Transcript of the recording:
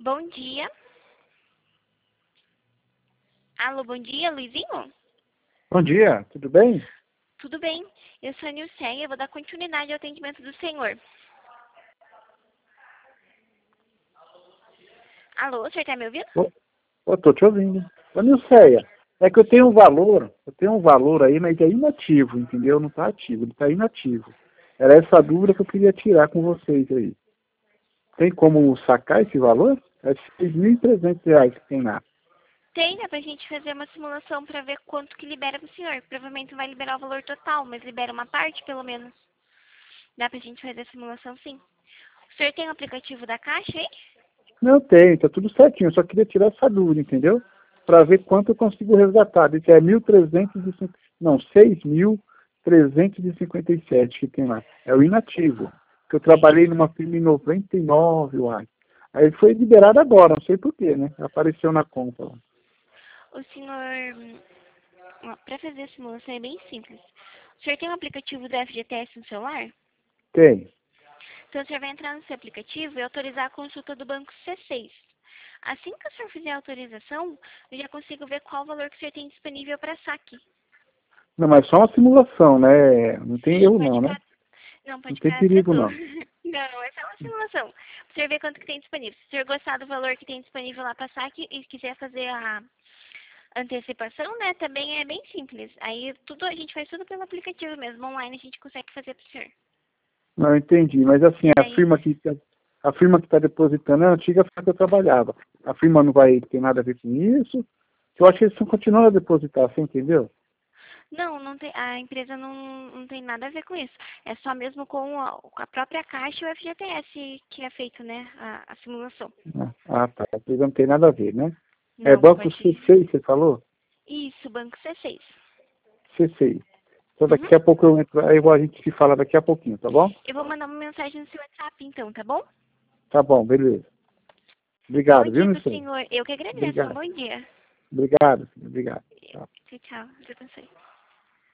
Bom dia. Alô, bom dia, Luizinho? Bom dia, tudo bem? Tudo bem? Eu sou a Nilceia, eu vou dar continuidade ao atendimento do senhor. Alô, o senhor tá me ouvindo? Eu tô te ouvindo. Ô, Nilceia, é que eu tenho um valor aí, mas é inativo, entendeu? Não tá ativo, ele tá inativo. Era essa dúvida que eu queria tirar com vocês aí. Tem como sacar esse valor? É R$ 6.300 que tem lá. Tem, né, pra gente fazer uma simulação pra ver quanto que libera pro senhor. Provavelmente não vai liberar o valor total, mas libera uma parte, pelo menos. Dá pra gente fazer a simulação, sim. O senhor tem o aplicativo da Caixa aí? Não tem, tá tudo certinho, eu só queria tirar essa dúvida, entendeu? Para ver quanto eu consigo resgatar. Isso é 1.350, não, 6.357 que tem lá. É o inativo. Que eu trabalhei numa firma em 99, eu acho. Aí foi liberado agora, não sei porquê, né? Apareceu na conta lá. O senhor... Pra fazer a simulação é bem simples. O senhor tem o aplicativo do FGTS no celular? Tem. Então, o senhor vai entrar no seu aplicativo e autorizar a consulta do banco C6. Assim que o senhor fizer a autorização, eu já consigo ver qual o valor que o senhor tem disponível para saque. Não, mas só uma simulação, né? Não tem Sim, erro pode não, né? ficar. Não, Não pode tem ficar perigo tranquilo. não. Não, é só uma simulação. Pra o senhor ver quanto que tem disponível. Se o senhor gostar do valor que tem disponível lá para saque e quiser fazer a antecipação, né, também é bem simples. Aí tudo, a gente faz tudo pelo aplicativo mesmo, online a gente consegue fazer para o senhor. Não, entendi. Mas assim, a Aí, firma que está depositando é a antiga firma que eu trabalhava. A firma não vai ter nada a ver com isso. Eu acho que eles estão continuando a depositar, você entendeu? não, não tem, a empresa não tem nada a ver com isso. É só mesmo com a própria Caixa e o FGTS que é feito, né, a simulação. Tá. A empresa não tem nada a ver, né? É Não, banco pode. C6, você falou? Isso, Banco C6. C6. Então Uhum. daqui a pouco eu entro, aí a gente se fala daqui a pouquinho, tá bom? Eu vou mandar uma mensagem no seu WhatsApp, então, tá bom? Tá bom, beleza. Bom Obrigado, viu, dia pro Nilson? senhor. Eu que agradeço. Um Obrigado. bom dia. Obrigado, filho. Obrigado. Tchau. Tchau, tchau. Deus abençoe.